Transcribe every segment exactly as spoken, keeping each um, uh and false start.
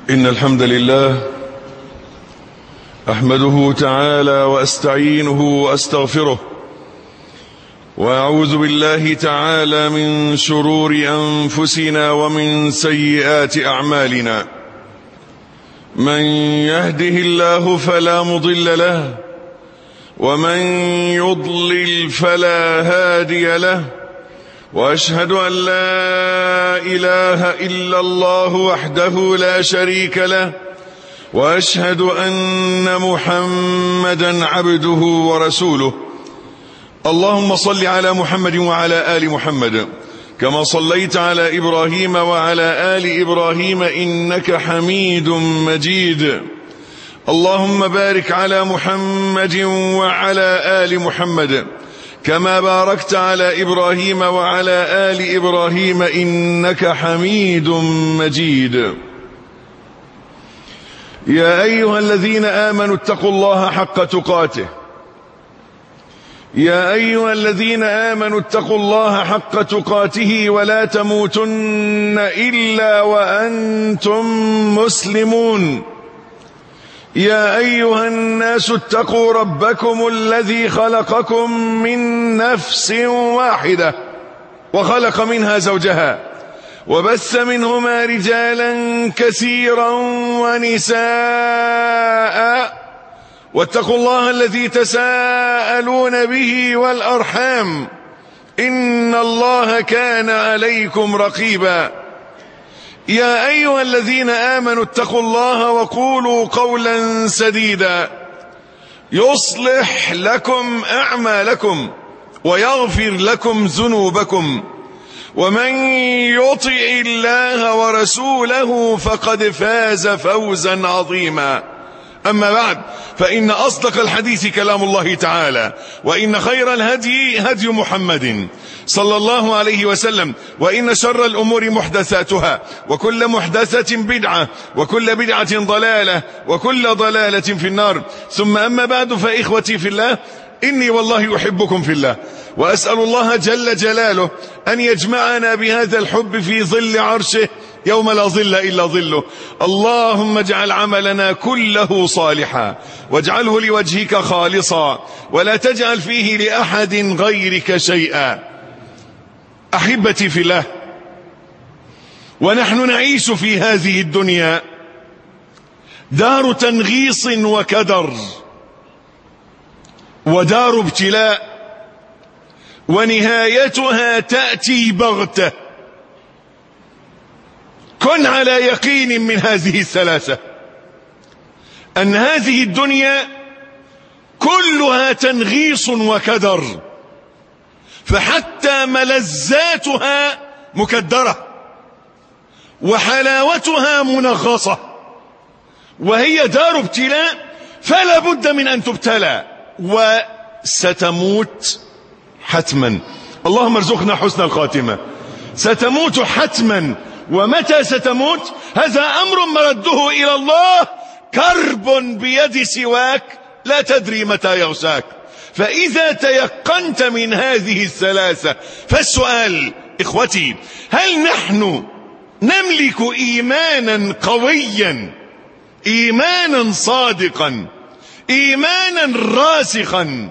إن الحمد لله أحمده تعالى وأستعينه وأستغفره، وأعوذ بالله تعالى من شرور أنفسنا ومن سيئات أعمالنا. من يهده الله فلا مضل له، ومن يضلل فلا هادي له، وأشهد أن لا إله إلا الله وحده لا شريك له، وأشهد أن محمدا عبده ورسوله. اللهم صل على محمد وعلى آل محمد كما صليت على إبراهيم وعلى آل إبراهيم إنك حميد مجيد. اللهم بارك على محمد وعلى آل محمد كما باركت على إبراهيم وعلى آل إبراهيم إنك حميد مجيد. يا أيها الذين آمنوا اتقوا الله حق تقاته يا أيها الذين آمنوا اتقوا الله حق تقاته ولا تموتن إلا وأنتم مسلمون. يا أيها الناس اتقوا ربكم الذي خلقكم من نفس واحدة وخلق منها زوجها وبث منهما رجالا كثيرا ونساء، واتقوا الله الذي تساءلون به والأرحام إن الله كان عليكم رقيبا. يا أيها الذين آمنوا اتقوا الله وقولوا قولا سديدا يصلح لكم أعمالكم ويغفر لكم ذنوبكم، ومن يطع الله ورسوله فقد فاز فوزا عظيما. أما بعد، فإن أصدق الحديث كلام الله تعالى، وإن خير الهدي هدي محمد صلى الله عليه وسلم، وإن شر الأمور محدثاتها، وكل محدثة بدعة، وكل بدعة ضلالة، وكل ضلالة في النار. ثم أما بعد، فإخوتي في الله، إني والله أحبكم في الله، وأسأل الله جل جلاله أن يجمعنا بهذا الحب في ظل عرشه يوم لا ظل إلا ظله. اللهم اجعل عملنا كله صالحا، واجعله لوجهك خالصا، ولا تجعل فيه لأحد غيرك شيئا. أحبتي في الله، ونحن نعيش في هذه الدنيا دار تنغيص وكدر، ودار ابتلاء، ونهايتها تأتي بغتة. كن على يقين من هذه الثلاثة، أن هذه الدنيا كلها تنغيص وكدر، فحتى ملذاتها مكدرة وحلاوتها منغصة، وهي دار ابتلاء، فلا بد من أن تبتلى وستموت حتما. اللهم ارزقنا حسن الخاتمة. ستموت حتما، ومتى ستموت هذا أمر مرده إلى الله، كرب بيد سواك لا تدري متى يغشاك. فإذا تيقنت من هذه الثلاثة، فالسؤال إخوتي، هل نحن نملك إيمانا قويا، إيمانا صادقا، إيمانا راسخا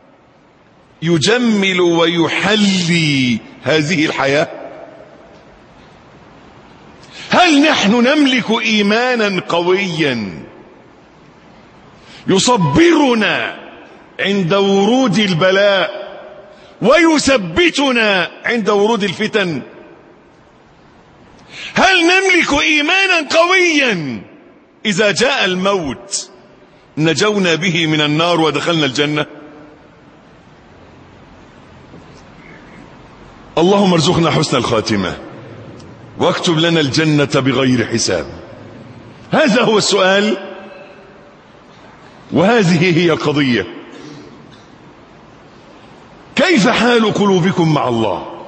يجمل ويحلي هذه الحياة؟ هل نحن نملك إيمانا قويا يصبرنا عند ورود البلاء ويثبتنا عند ورود الفتن؟ هل نملك إيمانا قويا إذا جاء الموت نجونا به من النار ودخلنا الجنة؟ اللهم ارزقنا حسن الخاتمة، واكتب لنا الجنة بغير حساب. هذا هو السؤال، وهذه هي القضية. كيف حال قلوبكم مع الله؟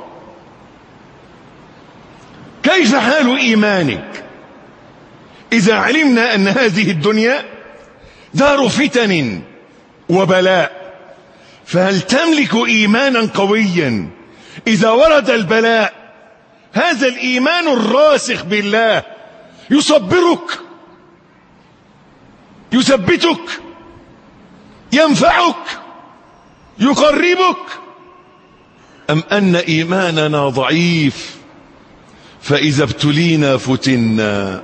كيف حال إيمانك إذا علمنا أن هذه الدنيا دار فتن وبلاء؟ فهل تملك إيمانا قويا إذا ورد البلاء؟ هذا الإيمان الراسخ بالله يصبرك يثبتك ينفعك يقربك، أم أن إيماننا ضعيف فإذا ابتلينا فتنا؟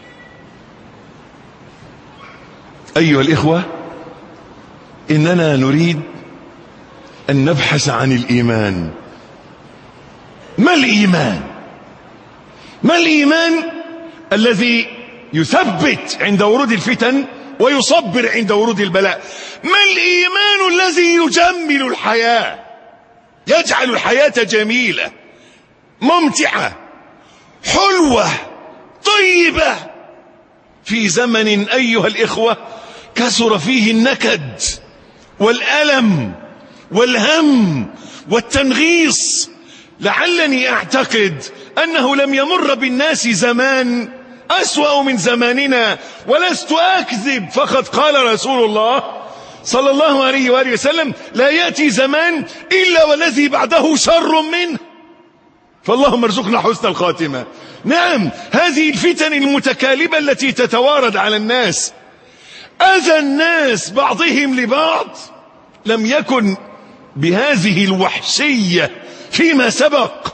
أيها الإخوة، إننا نريد أن نبحث عن الإيمان. ما الإيمان؟ ما الإيمان الذي يثبت عند ورود الفتن ويصبر عند ورود البلاء؟ ما الإيمان الذي يجمل الحياة، يجعل الحياة جميلة ممتعة حلوة طيبة في زمن أيها الإخوة كثر فيه النكد والألم والهم والتنغيص؟ لعلني أعتقد أنه لم يمر بالناس زمان أسوأ من زماننا، ولست أكذب، فقد قال رسول الله صلى الله عليه وآله وسلم: لا يأتي زمان إلا والذي بعده شر منه. فاللهم ارزقنا حسن الخاتمة. نعم، هذه الفتن المتكالبة التي تتوارد على الناس، أذى الناس بعضهم لبعض لم يكن بهذه الوحشية فيما سبق.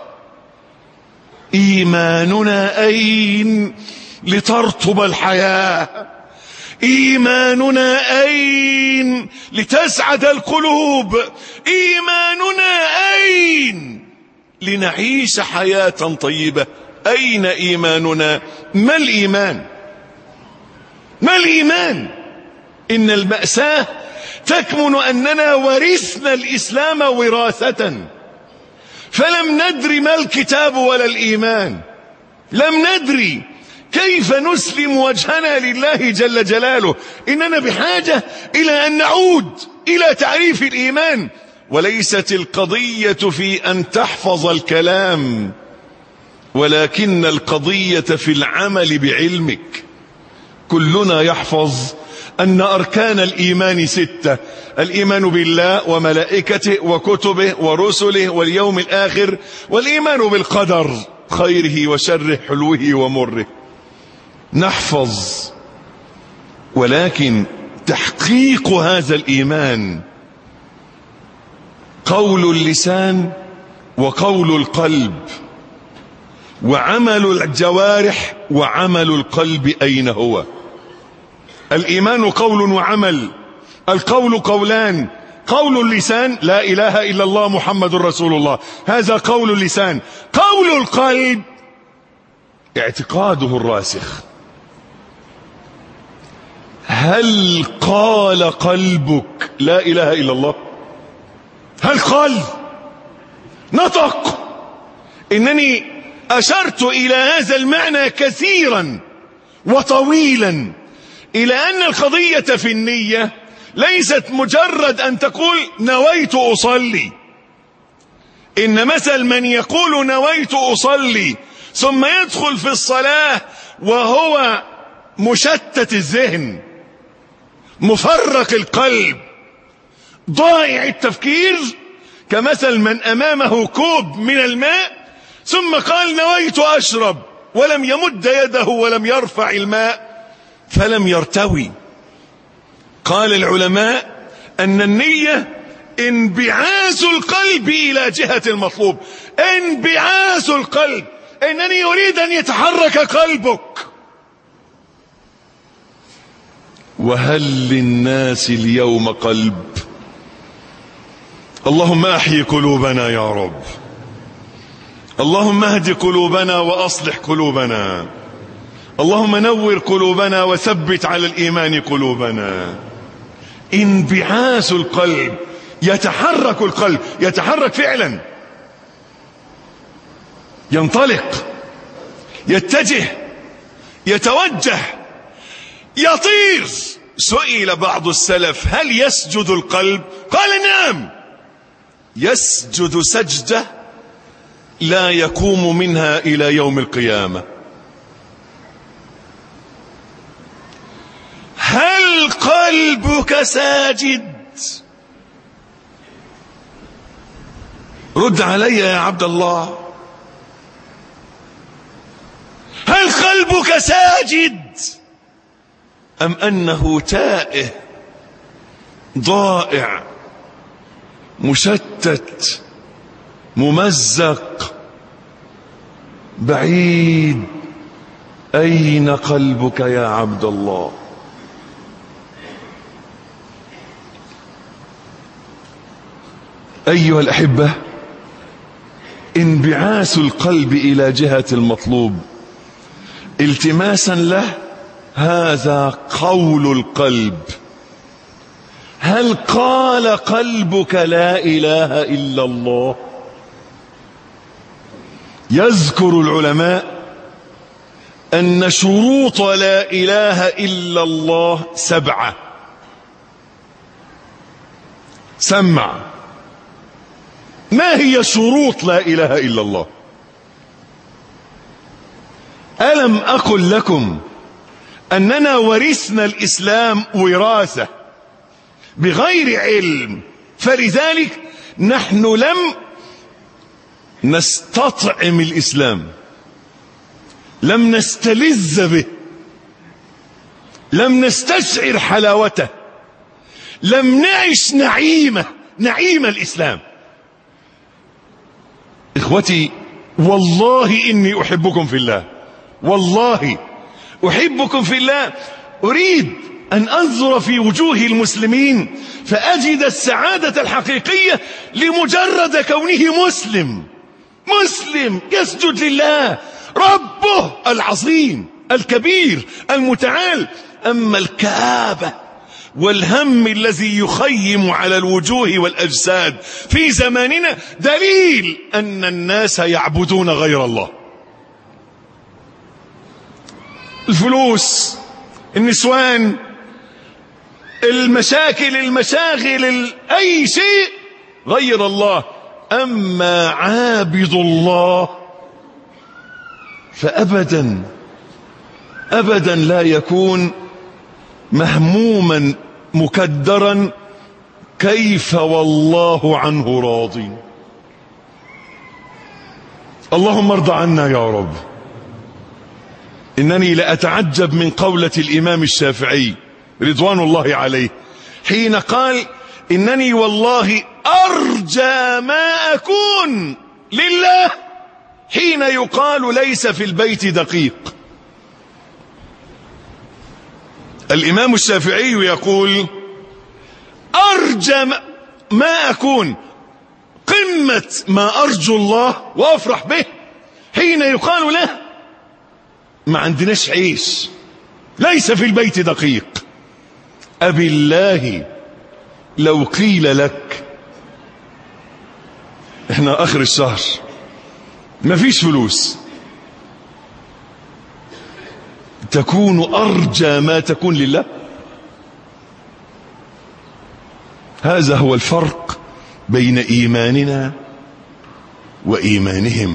إيماننا أين لترطب الحياة؟ إيماننا أين لتسعد القلوب؟ إيماننا أين لنعيش حياة طيبة؟ أين إيماننا؟ ما الإيمان؟ ما الإيمان؟ إن المأساة تكمن أننا ورثنا الإسلام وراثة، فلم ندري ما الكتاب ولا الإيمان، لم ندري كيف نسلم وجهنا لله جل جلاله. إننا بحاجة إلى أن نعود إلى تعريف الإيمان، وليست القضية في أن تحفظ الكلام، ولكن القضية في العمل بعلمك. كلنا يحفظ أن أركان الإيمان ستة: الإيمان بالله وملائكته وكتبه ورسله واليوم الآخر، والإيمان بالقدر خيره وشره حلوه ومره. نحفظ، ولكن تحقيق هذا الإيمان قول اللسان وقول القلب وعمل الجوارح وعمل القلب. أين هو؟ الإيمان قول وعمل. القول قولان: قول اللسان لا إله إلا الله محمد رسول الله، هذا قول اللسان. قول القلب اعتقاده الراسخ. هل قال قلبك لا إله إلا الله؟ هل قال؟ نطق؟ إنني أشرت إلى هذا المعنى كثيرا وطويلا، إلى أن القضية في النية ليست مجرد أن تقول نويت أصلي. إن مثل من يقول نويت أصلي ثم يدخل في الصلاة وهو مشتت الذهن مفرق القلب ضائع التفكير، كمثل من أمامه كوب من الماء ثم قال نويت أشرب، ولم يمد يده ولم يرفع الماء فلم يرتوي. قال العلماء أن النية انبعاث القلب إلى جهة المطلوب. انبعاث القلب، إنني يريد أن يتحرك قلبك. وهل للناس اليوم قلب؟ اللهم أحيي قلوبنا يا رب، اللهم اهد قلوبنا وأصلح قلوبنا، اللهم نور قلوبنا وثبت على الإيمان قلوبنا. انبعاث القلب، يتحرك القلب، يتحرك فعلا، ينطلق، يتجه، يتوجه، يطير. سئل بعض السلف هل يسجد القلب؟ قال نعم، يسجد سجدة لا يقوم منها إلى يوم القيامة. هل قلبك ساجد؟ رد علي يا عبد الله. هل قلبك ساجد؟ أم أنه تائه ضائع مشتت ممزق بعيد؟ أين قلبك يا عبد الله؟ أيها الأحبة، انبعاث القلب إلى جهة المطلوب التماسا له، هذا قول القلب. هل قال قلبك لا إله إلا الله؟ يذكر العلماء أن شروط لا إله إلا الله سبعة. سمع، ما هي شروط لا إله إلا الله؟ ألم أقل لكم أننا ورثنا الإسلام وراثة بغير علم، فلذلك نحن لم نستطعم الإسلام، لم نستلذ به، لم نستشعر حلاوته، لم نعش نعيمه نعيم الإسلام. إخوتي، والله إني أحبكم في الله، والله أحبكم في الله. أريد أن أنظر في وجوه المسلمين فأجد السعادة الحقيقية لمجرد كونه مسلم، مسلم يسجد لله ربه العظيم الكبير المتعال. أما الكآبة والهم الذي يخيم على الوجوه والأجساد في زماننا دليل أن الناس يعبدون غير الله. الفلوس، النسوان، المشاكل، المشاغل، أي شيء غير الله. أما عابد الله فأبدا أبدا لا يكون مهموما مكدرا كيف والله عنه راض. اللهم ارض عنا يا رب. إنني لأتعجب من قولة الإمام الشافعي رضوان الله عليه حين قال: إنني والله أرجى ما أكون لله حين يقال ليس في البيت دقيق. الإمام الشافعي يقول: أرجى ما أكون، قمة ما أرجو الله وأفرح به، حين يقال له ما عندناش عيش، ليس في البيت دقيق. أبي الله لو قيل لك احنا آخر الشهر ما فيش فلوس، تكون أرجى ما تكون لله؟ هذا هو الفرق بين إيماننا وإيمانهم.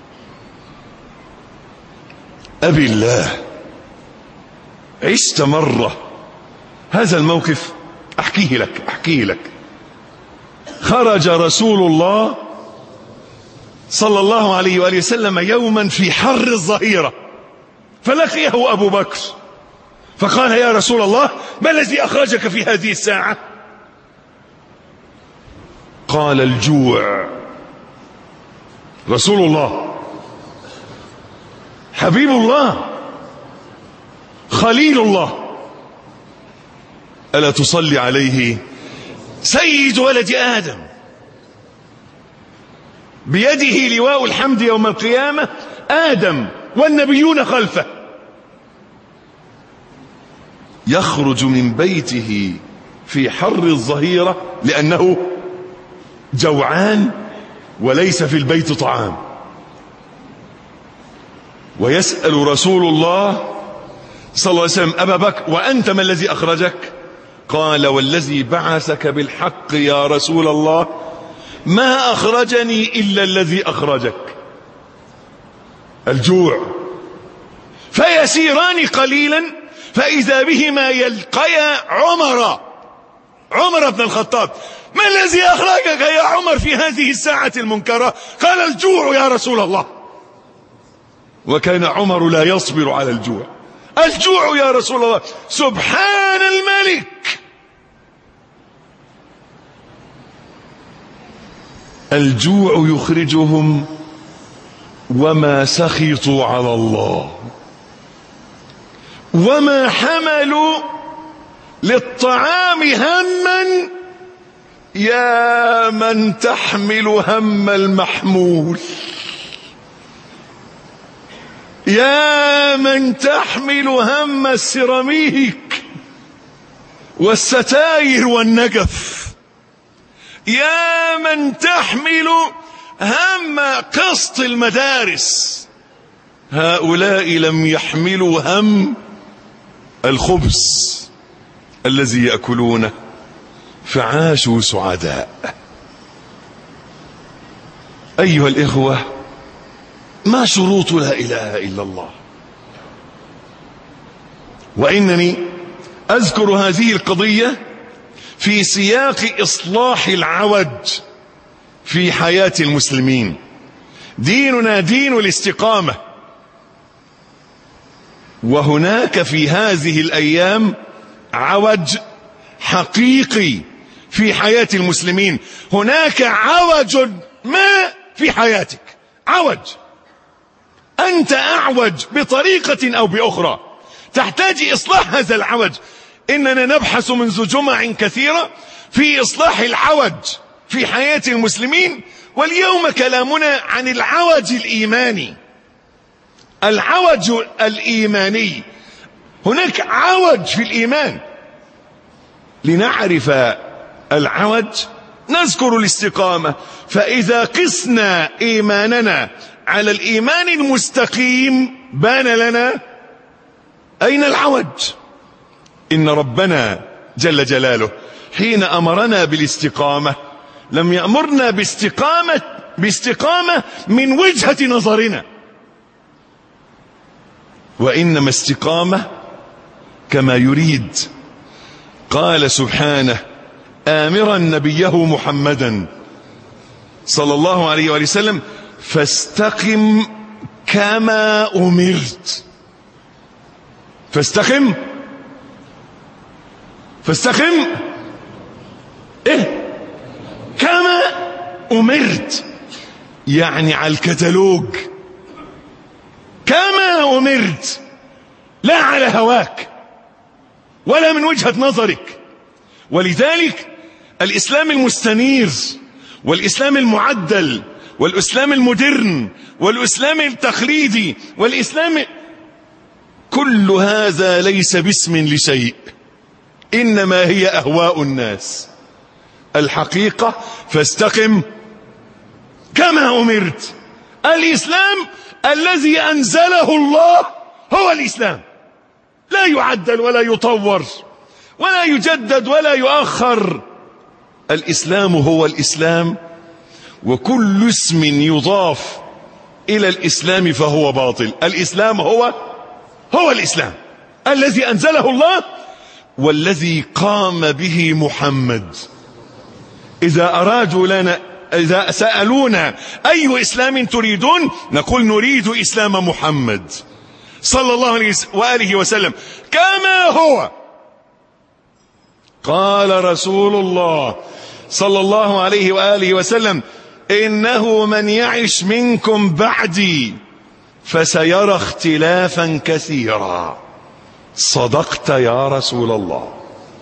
أبي الله، عشت مرة هذا الموقف، أحكيه لك أحكيه لك خرج رسول الله صلى الله عليه وآله وسلم يوما في حر الظهيرة، فلقيه أبو بكر فقال: يا رسول الله، ما الذي أخرجك في هذه الساعة؟ قال: الجوع. رسول الله، حبيب الله، خليل الله، ألا تصلي عليه سيد ولد آدم، بيده لواء الحمد يوم القيامة، آدم والنبيون خلفه، يخرج من بيته في حر الظهيرة لأنه جوعان وليس في البيت طعام، ويسأل رسول الله صلى الله عليه وسلم: أبا بكر، وأنت ما الذي أخرجك؟ قال: والذي بعثك بالحق يا رسول الله، ما أخرجني إلا الذي أخرجك، الجوع. فيسيران قليلا فإذا بهما يلقيا عمر عمر بن الخطاب: ما الذي أخرجك يا عمر في هذه الساعة المنكرة؟ قال: الجوع يا رسول الله. وكان عمر لا يصبر على الجوع، الجوع يا رسول الله. سبحان الملك، الجوع يخرجهم وما سخطوا على الله، وما حملوا للطعام هما يا من تحمل هم المحمول، يا من تحمل هم السيراميك والستاير والنجف، يا من تحمل هم قسط المدارس. هؤلاء لم يحملوا هم الخبز الذي يأكلونه فعاشوا سعداء. أيها الإخوة، ما شروط لا إله إلا الله؟ وإنني أذكر هذه القضية في سياق إصلاح العوج في حياة المسلمين. ديننا دين الاستقامة، وهناك في هذه الأيام عوج حقيقي في حياة المسلمين. هناك عوج ما في حياتك، عوج، أنت أعوج بطريقة أو بأخرى، تحتاج إصلاح هذا العوج. إننا نبحث منذ جمع كثيرة في إصلاح العوج في حياة المسلمين، واليوم كلامنا عن العوج الإيماني. العوج الإيماني، هناك عوج في الإيمان. لنعرف العوج نذكر الاستقامة، فإذا قسنا إيماننا على الإيمان المستقيم بان لنا أين العوج. إن ربنا جل جلاله حين أمرنا بالاستقامة لم يأمرنا باستقامة باستقامة من وجهة نظرنا، وإنما استقامة كما يريد. قال سبحانه آمرا نبيه محمدا صلى الله عليه وآله وسلم فاستقم كما أمرت. فاستقم فاستقم إيه كما أمرت، يعني على الكتالوج، كما أمرت، لا على هواك ولا من وجهة نظرك. ولذلك الإسلام المستنير والإسلام المعدل والإسلام المودرن والإسلام التقليدي والإسلام، كل هذا ليس باسم لشيء، إنما هي أهواء الناس. الحقيقة فاستقم كما أمرت. الإسلام الذي أنزله الله هو الإسلام، لا يعدل ولا يطور ولا يجدد ولا يؤخر. الإسلام هو الإسلام، وكل اسم يضاف إلى الإسلام فهو باطل. الإسلام هو هو الإسلام الذي أنزله الله والذي قام به محمد. إذا أرادوا لنا إذا سألونا أي إسلام تريدون نقول نريد إسلام محمد صلى الله عليه وآله وسلم كما هو. قال رسول الله صلى الله عليه وآله وسلم إنه من يعش منكم بعدي فسيرى اختلافا كثيرا. صدقت يا رسول الله.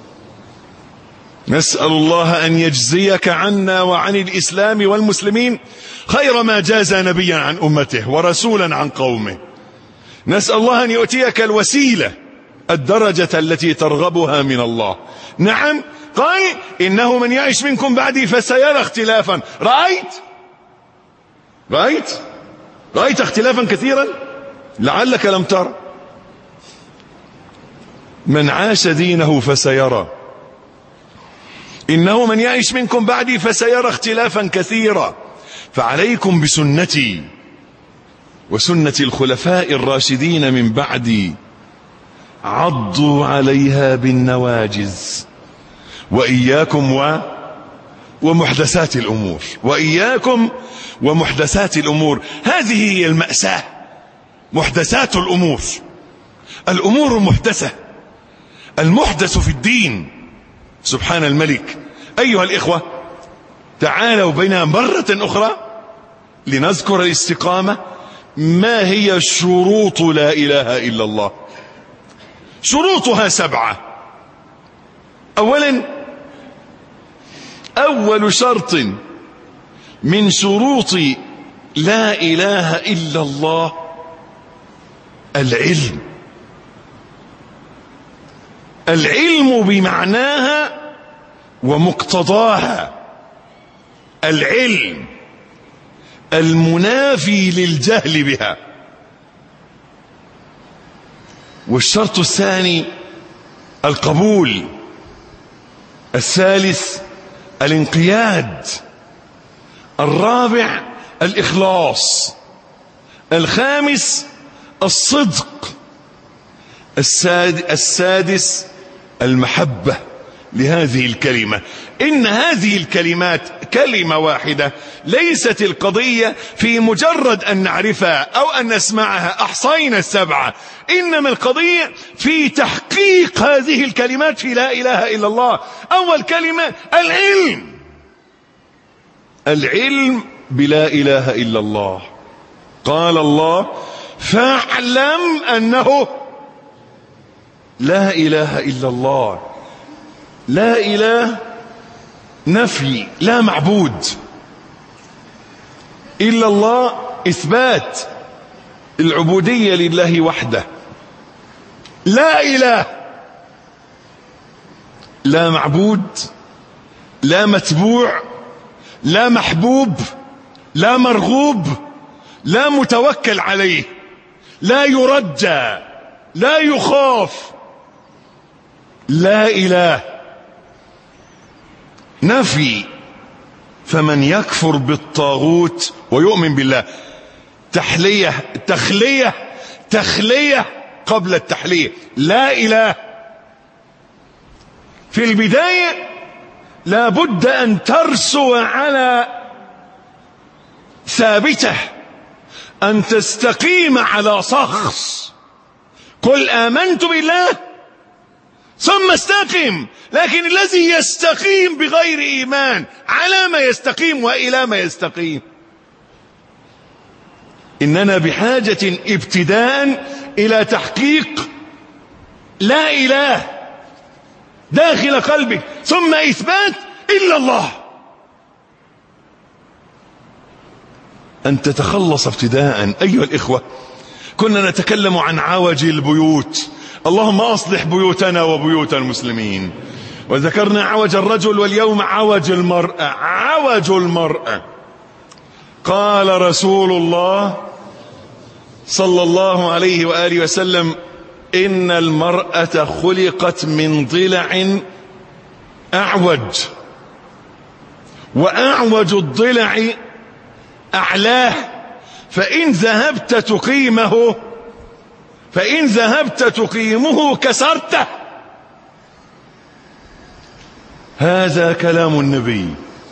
نسأل الله أن يجزيك عنا وعن الإسلام والمسلمين خير ما جاز نبيا عن أمته ورسولا عن قومه. نسأل الله أن يؤتيك الوسيلة، الدرجة التي ترغبها من الله. نعم، قال إنه من يعيش منكم بعدي فسيرى اختلافا. رأيت رأيت رأيت اختلافا كثيرا لعلك لم تر. من عاش دينه فسيرى. إنه من يعيش منكم بعدي فسيرى اختلافا كثيرا، فعليكم بسنتي وسنة الخلفاء الراشدين من بعدي، عضوا عليها بالنواجذ، وإياكم و ومحدثات الأمور وإياكم ومحدثات الأمور. هذه هي المأساة، محدثات الأمور. الأمور محدثة، المحدث في الدين. سبحان الملك. أيها الإخوة، تعالوا بنا مرة أخرى لنذكر الاستقامة. ما هي شروط لا إله إلا الله؟ شروطها سبعة. أولا، أول شرط من شروط لا إله إلا الله العلم. العلم بمعناها ومقتضاها، العلم المنافي للجهل بها. والشرط الثاني القبول. الثالث الانقياد. الرابع الإخلاص. الخامس الصدق. السادس المحبة لهذه الكلمة. إن هذه الكلمات كلمة واحدة، ليست القضية في مجرد أن نعرفها أو أن نسمعها أحصينا السبعة، إنما القضية في تحقيق هذه الكلمات في لا إله إلا الله. أول كلمة العلم، العلم بلا إله إلا الله. قال الله فاعلم أنه لا إله إلا الله. لا إله نفي، لا معبود. إلا الله إثبات العبودية لله وحده. لا إله، لا معبود، لا متبوع، لا محبوب، لا مرغوب، لا متوكل عليه، لا يرجى، لا يخاف. لا إله نفي. فمن يكفر بالطاغوت ويؤمن بالله. تحلية، تخلية، تخلية قبل التحلية. لا إله. في البداية لا بد أن ترسو على ثابته، أن تستقيم على صخص. قل آمنت بالله ثم استقم. لكن الذي يستقيم بغير إيمان على ما يستقيم وإلى ما يستقيم؟ إننا بحاجة ابتداء إلى تحقيق لا إله داخل قلبك، ثم إثبات إلا الله. أن تتخلص ابتداء. أيها الإخوة، كنا نتكلم عن عوج البيوت. اللهم أصلح بيوتنا وبيوت المسلمين. وذكرنا عوج الرجل، واليوم عوج المرأة. عوج المرأة. قال رسول الله صلى الله عليه وآله وسلم إن المرأة خلقت من ضلع أعوج، وأعوج الضلع أعلاه، فإن ذهبت تقيمه فإن ذهبت تقيمه كسرته. هذا كلام النبي.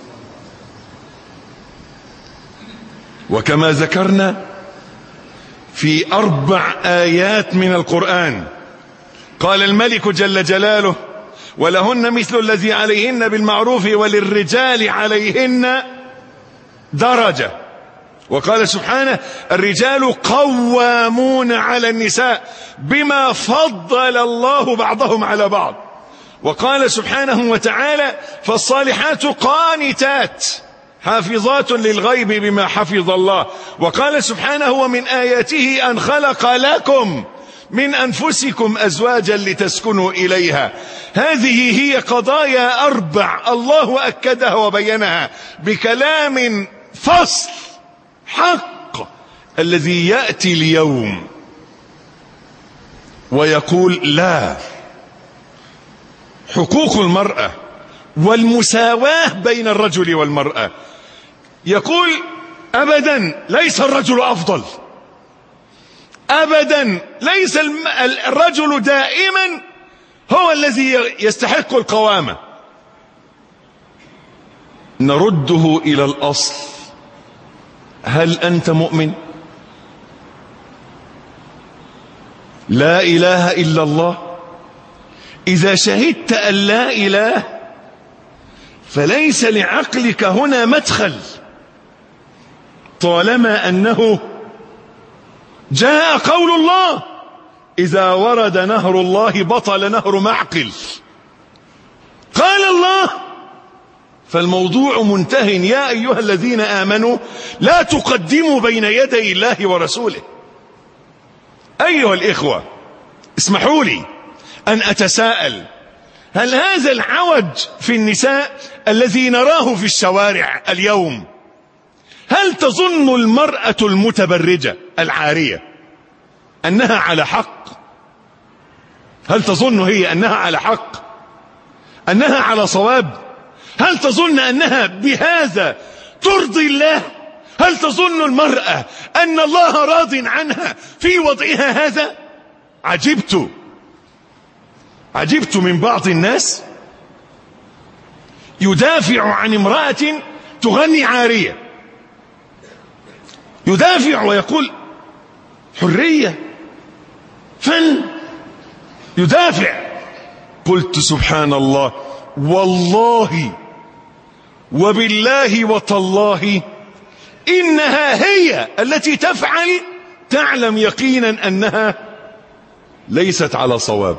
وكما ذكرنا في أربع آيات من القرآن قال الملك جل جلاله ولهن مثل الذي عليهن بالمعروف وللرجال عليهن درجة. وقال سبحانه الرجال قوامون على النساء بما فضل الله بعضهم على بعض. وقال سبحانه وتعالى فالصالحات قانتات حافظات للغيب بما حفظ الله. وقال سبحانه ومن آياته أن خلق لكم من أنفسكم أزواجا لتسكنوا إليها. هذه هي قضايا أربع الله أكدها وبينها بكلام فصل حق. الذي يأتي اليوم ويقول لا، حقوق المرأة والمساواة بين الرجل والمرأة، يقول أبدا ليس الرجل أفضل، أبدا ليس الرجل دائما هو الذي يستحق القوامة. نرده إلى الأصل. هل أنت مؤمن؟ لا إله إلا الله. إذا شهدت أن لا إله فليس لعقلك هنا مدخل، طالما أنه جاء قول الله: إذا ورد نهر الله بطل نهر معقل. قال الله، فالموضوع منتهٍ. يا أيها الذين آمنوا لا تقدموا بين يدي الله ورسوله. أيها الإخوة، اسمحوا لي أن أتساءل: هل هذا العوج في النساء الذي نراه في الشوارع اليوم، هل تظن المرأة المتبرجة العارية أنها على حق؟ هل تظن هي أنها على حق، أنها على صواب؟ هل تظن أنها بهذا ترضي الله؟ هل تظن المرأة أن الله راض عنها في وضعها هذا؟ عجبت عجبت من بعض الناس يدافع عن امرأة تغني عارية، يدافع ويقول حرية، فن، يدافع. قلت سبحان الله، والله وبالله وتالله إنها هي التي تفعل، تعلم يقينا أنها ليست على صواب.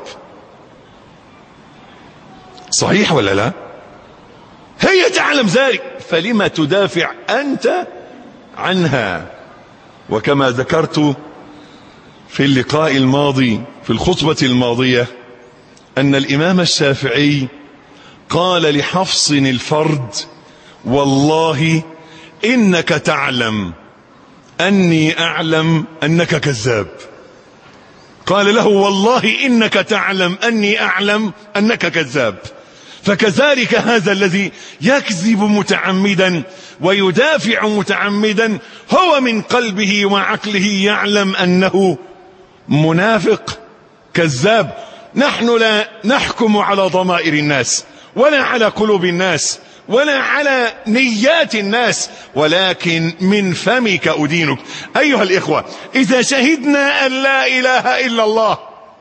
صحيح ولا لا؟ هي تعلم ذلك، فلما تدافع أنت عنها؟ وكما ذكرت في اللقاء الماضي في الخطبة الماضية أن الإمام الشافعي قال لحفص الفرد: والله إنك تعلم أني أعلم أنك كذاب. قال له: والله إنك تعلم أني أعلم أنك كذاب. فكذلك هذا الذي يكذب متعمدا ويدافع متعمدا هو من قلبه وعقله يعلم أنه منافق كذاب. نحن لا نحكم على ضمائر الناس ولا على قلوب الناس ولا على نيات الناس، ولكن من فمك أدينك. أيها الإخوة، إذا شهدنا أن لا إله إلا الله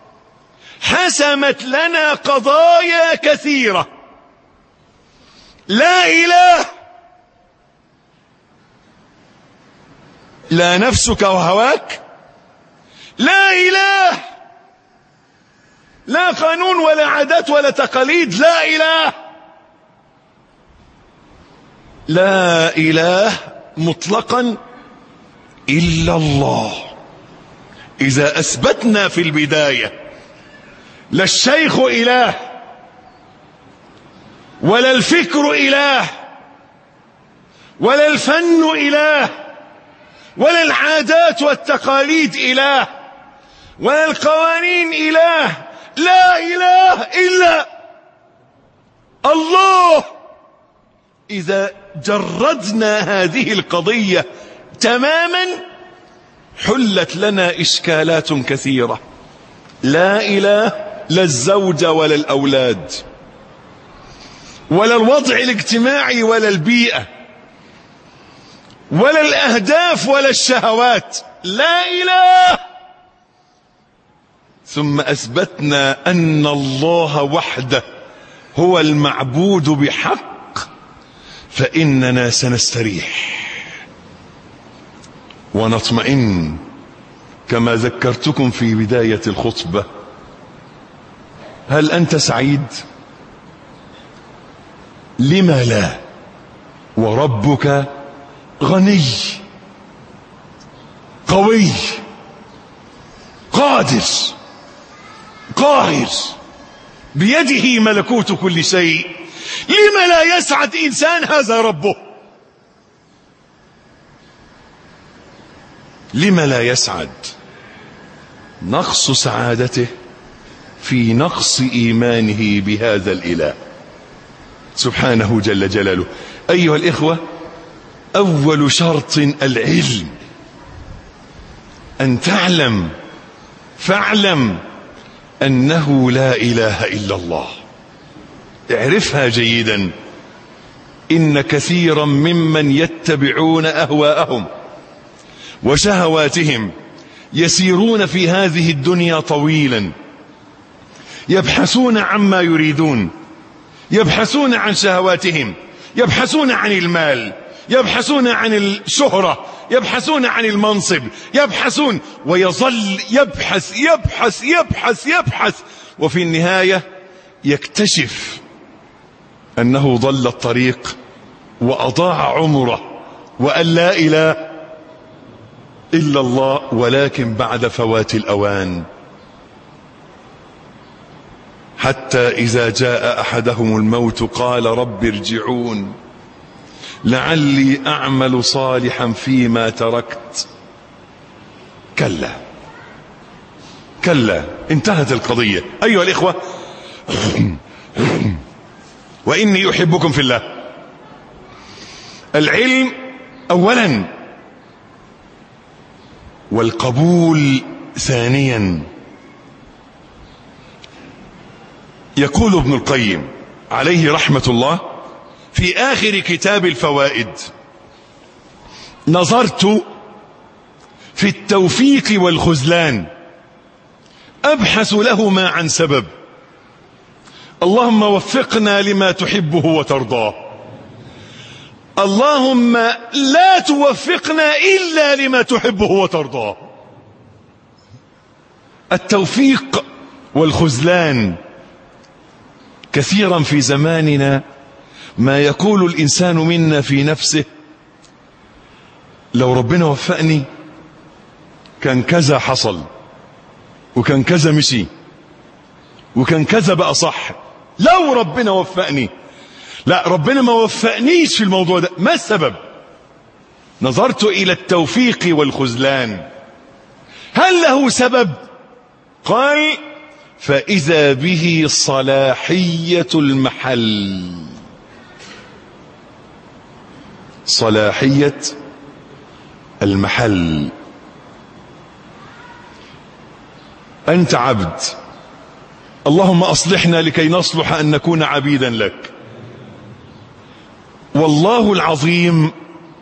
حسمت لنا قضايا كثيرة. لا إله، لا نفسك وهواك، لا إله، لا قانون ولا عادات ولا تقاليد، لا إله، لا إله مطلقا إلا الله. إذا أثبتنا في البداية لا الشيخ إله ولا الفكر إله ولا الفن إله ولا العادات والتقاليد إله ولا القوانين إله، لا إله إلا الله. إذا جردنا هذه القضية تماما حلت لنا إشكالات كثيرة. لا إله، لا الزوجة ولا الأولاد ولا الوضع الاجتماعي ولا البيئة ولا الأهداف ولا الشهوات، لا إله. ثم أثبتنا أن الله وحده هو المعبود بحق، فإننا سنستريح ونطمئن. كما ذكرتكم في بداية الخطبة، هل أنت سعيد؟ لما لا؟ وربك غني قوي قادر قاهر بيده ملكوت كل شيء. لما لا يسعد إنسان هذا ربه؟ لما لا يسعد؟ نقص سعادته في نقص إيمانه بهذا الإله سبحانه جل جلاله. أيها الإخوة، أول شرط العلم، أن تعلم، فاعلم أنه لا إله إلا الله. اعرفها جيدا. إن كثيرا ممن يتبعون أهواءهم وشهواتهم يسيرون في هذه الدنيا طويلا، يبحثون عما يريدون، يبحثون عن شهواتهم، يبحثون عن المال، يبحثون عن الشهرة، يبحثون عن المنصب، يبحثون ويظل يبحث يبحث يبحث يبحث، وفي النهاية يكتشف أنه ضل الطريق وأضاع عمره وأن لا إله إلا الله، ولكن بعد فوات الأوان. حتى إذا جاء أحدهم الموت قال رب ارجعون لعلي أعمل صالحا فيما تركت. كلا كلا، انتهت القضية. أيها الإخوة، وإني أحبكم في الله. العلم أولا، والقبول ثانيا. يقول ابن القيم عليه رحمة الله في آخر كتاب الفوائد: نظرت في التوفيق والخذلان أبحث لهما عن سبب، اللهم وفقنا لما تحبه وترضاه، اللهم لا توفقنا إلا لما تحبه وترضاه. التوفيق والخذلان كثيرا في زماننا ما يقول الإنسان منا في نفسه: لو ربنا وفقني كان كذا حصل، وكان كذا مشي، وكان كذا بقى صح. لو ربنا وفقني. لا، ربنا ما وفقنيش في الموضوع ده. ما السبب؟ نظرت إلى التوفيق والخذلان، هل له سبب؟ قال: فإذا به صلاحية المحل. صلاحية المحل. أنت عبد، اللهم أصلحنا لكي نصلح أن نكون عبيدا لك. والله العظيم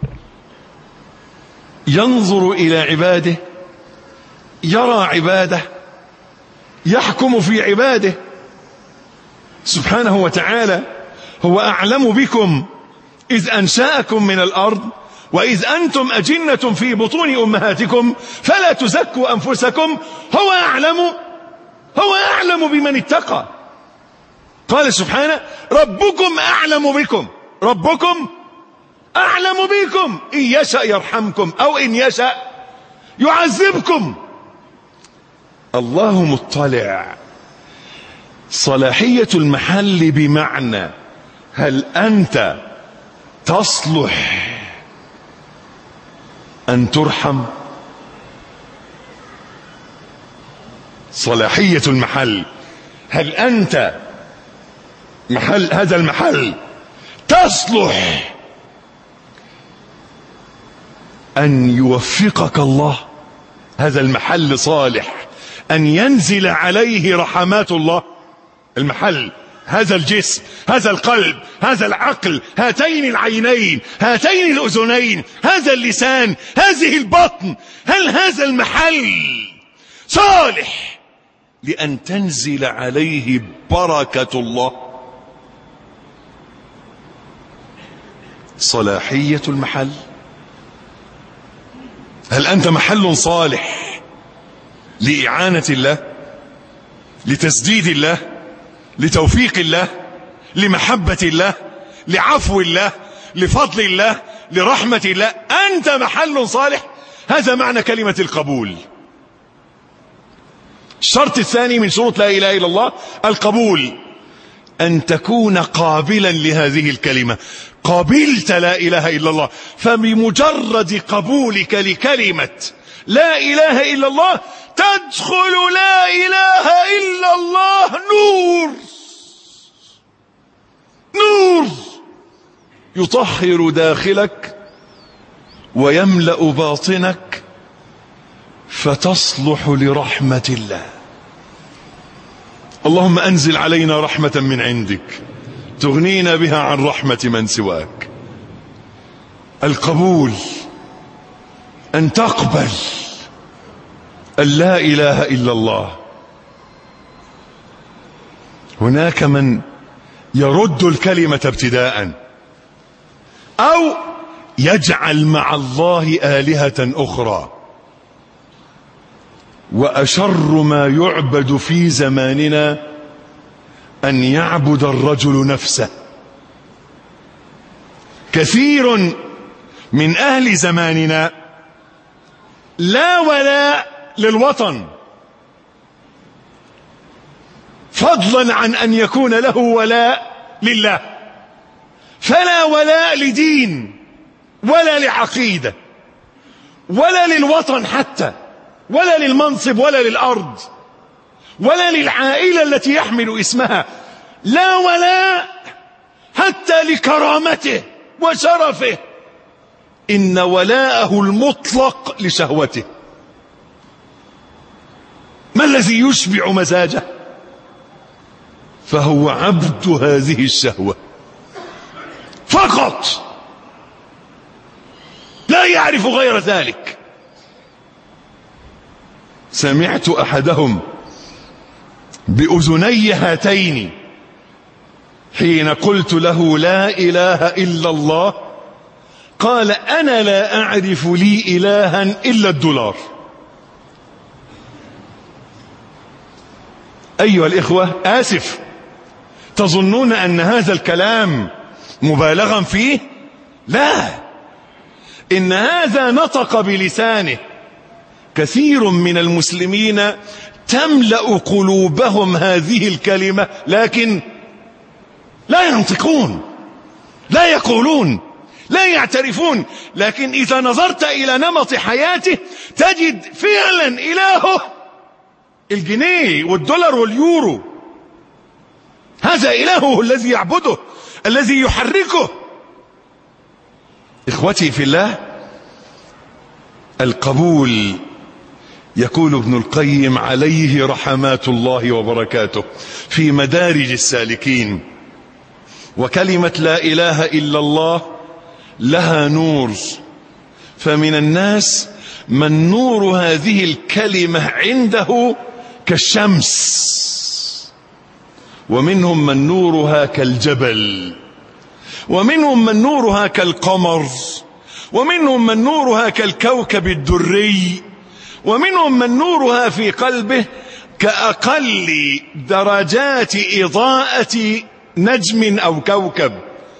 ينظر إلى عباده، يرى عباده، يحكم في عباده سبحانه وتعالى. هو أعلم بكم إذ أنشأكم من الأرض وإذ أنتم أجنة في بطون أمهاتكم فلا تزكوا أنفسكم، هو أعلم هو أعلم بمن اتقى. قال سبحانه: ربكم أعلم بكم، ربكم أعلم بكم، إن يشأ يرحمكم أو إن يشأ يعذبكم. الله مطلع. صلاحية المحل بمعنى هل أنت تصلح أن ترحم؟ صلاحية المحل، هل أنت محل هذا المحل تصلح أن يوفقك الله؟ هذا المحل صالح أن ينزل عليه رحمات الله؟ المحل، هذا الجسم، هذا القلب، هذا العقل، هاتين العينين، هاتين الأذنين، هذا اللسان، هذه البطن، هل هذا المحل صالح لأن تنزل عليه بركة الله؟ صلاحية المحل. هل أنت محل صالح لإعانة الله، لتسديد الله، لتوفيق الله، لمحبة الله، لعفو الله، لفضل الله، لرحمة الله؟ أنت محل صالح. هذا معنى كلمة القبول. الشرط الثاني من شروط لا إله إلا الله القبول، أن تكون قابلا لهذه الكلمة. قبلت لا إله إلا الله، فبمجرد قبولك لكلمة لا إله إلا الله تدخل لا إله إلا الله نور، نور يطهر داخلك ويملأ باطنك فتصلح لرحمة الله. اللهم أنزل علينا رحمة من عندك تغنينا بها عن رحمة من سواك. القبول، أن تقبل لا إله إلا الله. هناك من يرد الكلمة ابتداء أو يجعل مع الله آلهة أخرى. وأشر ما يعبد في زماننا أن يعبد الرجل نفسه. كثير من أهل زماننا لا ولاء للوطن، فضلا عن أن يكون له ولاء لله، فلا ولاء لدين ولا لعقيدة ولا للوطن حتى، ولا للمنصب ولا للأرض ولا للعائلة التي يحمل اسمها، لا ولاء حتى لكرامته وشرفه. إن ولاءه المطلق لشهوته. ما الذي يشبع مزاجه؟ فهو عبد هذه الشهوة فقط، لا يعرف غير ذلك. سمعت أحدهم بأذني هاتين حين قلت له لا إله إلا الله، قال أنا لا أعرف لي إلها إلا الدولار. أيها الإخوة، آسف، تظنون أن هذا الكلام مبالغا فيه؟ لا، إن هذا نطق بلسانه. كثير من المسلمين تملأ قلوبهم هذه الكلمة، لكن لا ينطقون، لا يقولون، لا يعترفون. لكن إذا نظرت إلى نمط حياته تجد فعلا إلهه الجنيه والدولار واليورو. هذا إلهه الذي يعبده، الذي يحركه. إخوتي في الله، القبول، يقول ابن القيم عليه رحمات الله وبركاته في مدارج السالكين: وكلمة لا إله إلا الله لها نور، فمن الناس من نور هذه الكلمة عنده كالشمس، ومنهم من نورها كالجبل، ومنهم من نورها كالقمر، ومنهم من نورها كالكوكب الدري، ومنهم من نورها في قلبه كأقل درجات إضاءة نجم أو كوكب،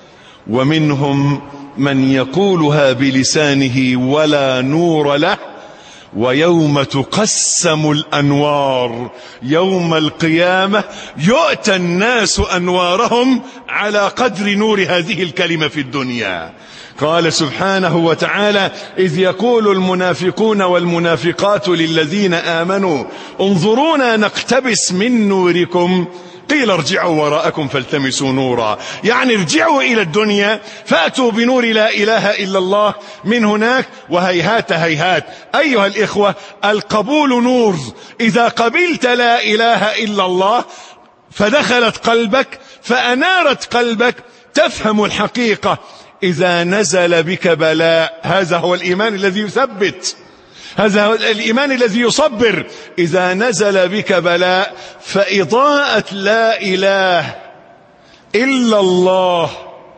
ومنهم من يقولها بلسانه ولا نور له. ويوم تقسم الأنوار يوم القيامة يؤتى الناس أنوارهم على قدر نور هذه الكلمة في الدنيا. قال سبحانه وتعالى: إذ يقول المنافقون والمنافقات للذين آمنوا انظرونا نقتبس من نوركم قيل ارجعوا وراءكم فالتمسوا نورا. يعني ارجعوا إلى الدنيا فأتوا بنور لا إله إلا الله من هناك، وهيهات هيهات. أيها الإخوة، القبول نور. إذا قبلت لا إله إلا الله فدخلت قلبك فأنارت قلبك، تفهم الحقيقة. إذا نزل بك بلاء، هذا هو الإيمان الذي يثبت، هذا هو الإيمان الذي يصبر. إذا نزل بك بلاء فإضاءة لا إله إلا الله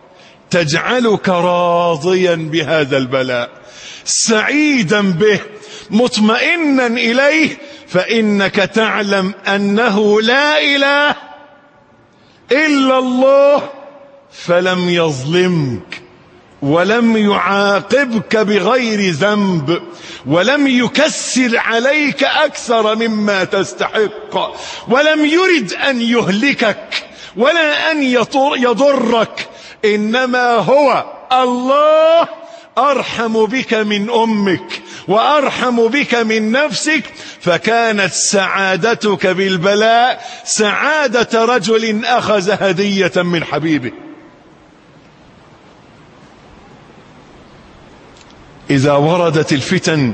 تجعلك راضيا بهذا البلاء، سعيدا به، مطمئنا إليه، فإنك تعلم أنه لا إله إلا الله، فلم يظلمك ولم يعاقبك بغير ذنب، ولم يكسر عليك أكثر مما تستحق، ولم يرد أن يهلكك ولا أن يضرك. إنما هو الله أرحم بك من أمك وأرحم بك من نفسك. فكانت سعادتك بالبلاء سعادة رجل أخذ هدية من حبيبه. إذا وردت الفتن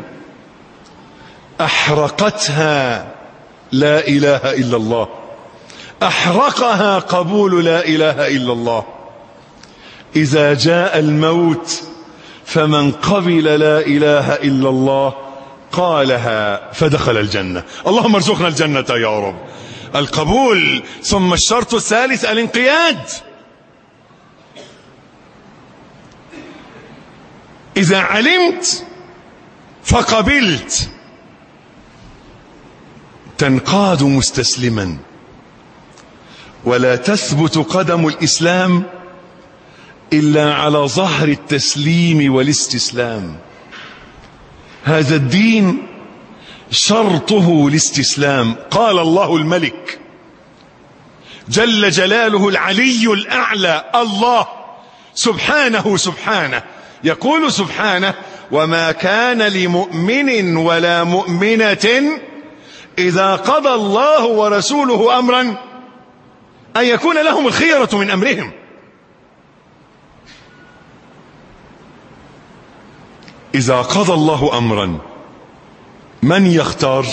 أحرقتها لا إله إلا الله، أحرقها قبول لا إله إلا الله. إذا جاء الموت فمن قبل لا إله إلا الله قالها فدخل الجنة. اللهم ارزقنا الجنة يا رب. القبول. ثم الشرط الثالث الانقياد. إذا علمت فقبلت تنقاد مستسلما، ولا تثبت قدم الإسلام إلا على ظهر التسليم والاستسلام. هذا الدين شرطه الاستسلام. قال الله الملك جل جلاله العلي الأعلى الله سبحانه سبحانه يقول سبحانه: وما كان لمؤمن ولا مؤمنة إذا قضى الله ورسوله أمرا أن يكون لهم الخيرة من أمرهم. إذا قضى الله أمرا من يختار؟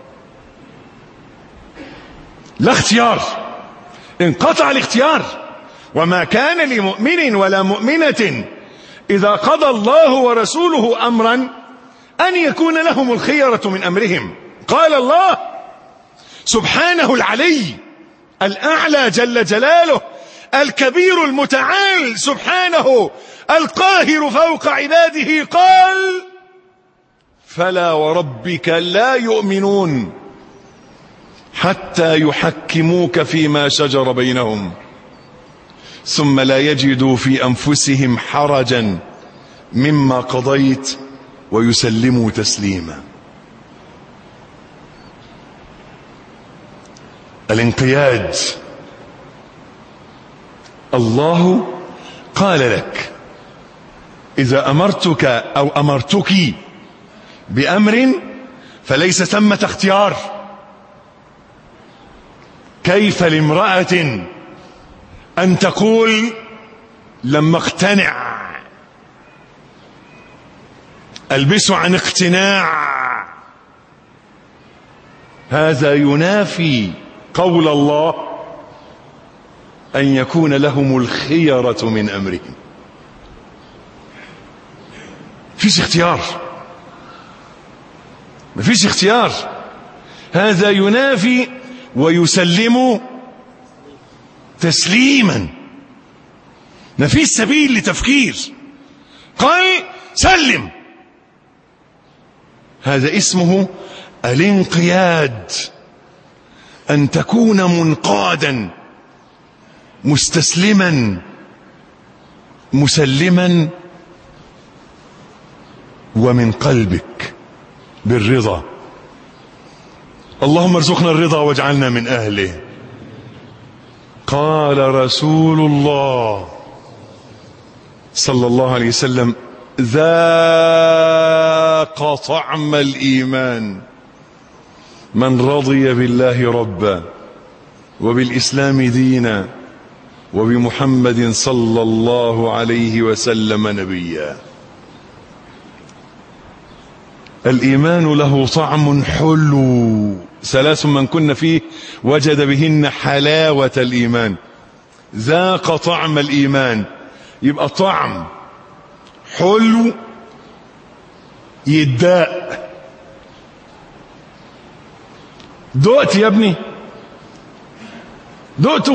لا اختيار، انقطع الاختيار. وما كان لمؤمن ولا مؤمنة إذا قضى الله ورسوله أمرا أن يكون لهم الخيرة من أمرهم. قال الله سبحانه العلي الأعلى جل جلاله الكبير المتعال سبحانه القاهر فوق عباده قال: فلا وربك لا يؤمنون حتى يحكموك فيما شجر بينهم ثم لا يجدوا في أنفسهم حرجا مما قضيت ويسلموا تسليما. الانقياد. الله قال لك: إذا أمرتك أو أمرتك بأمر فليس ثمة اختيار. كيف لامرأة أن تقول لما اقتنع ألبس عن اقتناع؟ هذا ينافي قول الله أن يكون لهم الخيرة من أمرهم. مفيش اختيار، مفيش اختيار. هذا ينافي ويسلم تسليما. مفيش سبيل لتفكير. قال سلم. هذا اسمه الانقياد، أن تكون منقادا مستسلما مسلما ومن قلبك بالرضا. اللهم ارزقنا الرضا واجعلنا من أهله. قال رسول الله صلى الله عليه وسلم: ذاق طعم الإيمان من رضي بالله ربا وبالإسلام دينا وبمحمد صلى الله عليه وسلم نبيا. الإيمان له طعم حلو، ثلاث من كن فيه وجد بهن حلاوة الإيمان. ذاق طعم الإيمان، يبقى طعم حلو يداء. دقت يا ابني؟ دقته؟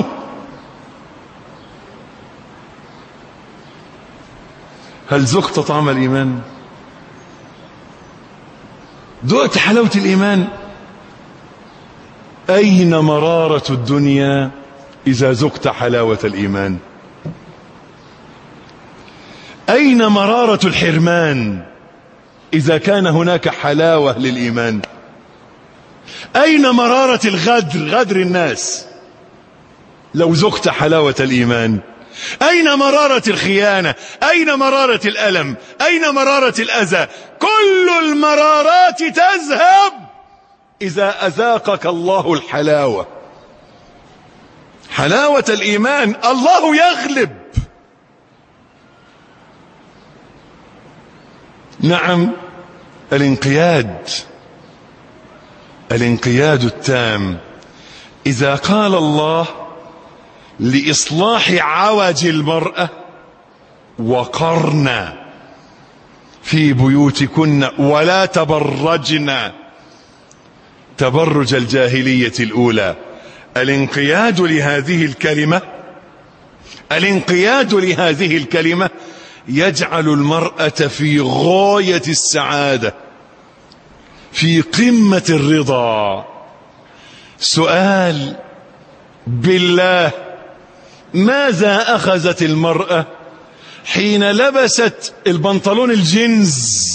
هل ذقت طعم الإيمان؟ دقت حلاوة الإيمان؟ أين مرارة الدنيا إذا ذقت حلاوة الإيمان؟ أين مرارة الحرمان إذا كان هناك حلاوة للإيمان؟ أين مرارة الغدر، غدر الناس، لو ذقت حلاوة الإيمان؟ أين مرارة الخيانة؟ أين مرارة الألم؟ أين مرارة الأذى؟ كل المرارات تذهب إذا أذاقك الله الحلاوة، حلاوة الإيمان. الله يغلب. نعم، الانقياد، الانقياد التام. إذا قال الله لإصلاح عوج المرأة: وقرن في بيوتكن ولا تبرجن تبرج الجاهلية الأولى. الانقياد لهذه الكلمة الانقياد لهذه الكلمة يجعل المرأة في غاية السعادة، في قمة الرضا. سؤال بالله، ماذا أخذت المرأة حين لبست البنطلون الجينز